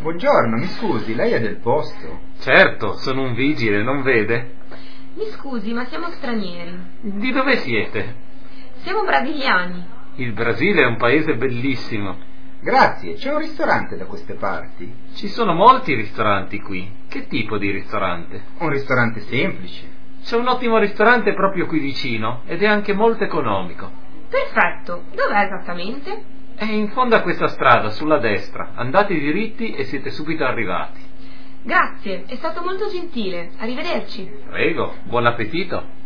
Buongiorno, mi scusi, lei è del posto? Certo, sono un vigile, non vede? Mi scusi, ma siamo stranieri. Di dove siete? Siamo brasiliani. Il Brasile è un paese bellissimo. Grazie, c'è un ristorante da queste parti? Ci sono molti ristoranti qui. Che tipo di ristorante? Un ristorante semplice. C'è un ottimo ristorante proprio qui vicino ed è anche molto economico. Perfetto, dov'è esattamente? È in fondo a questa strada, sulla destra. Andate diritti e siete subito arrivati. Grazie, è stato molto gentile. Arrivederci. Prego, buon appetito.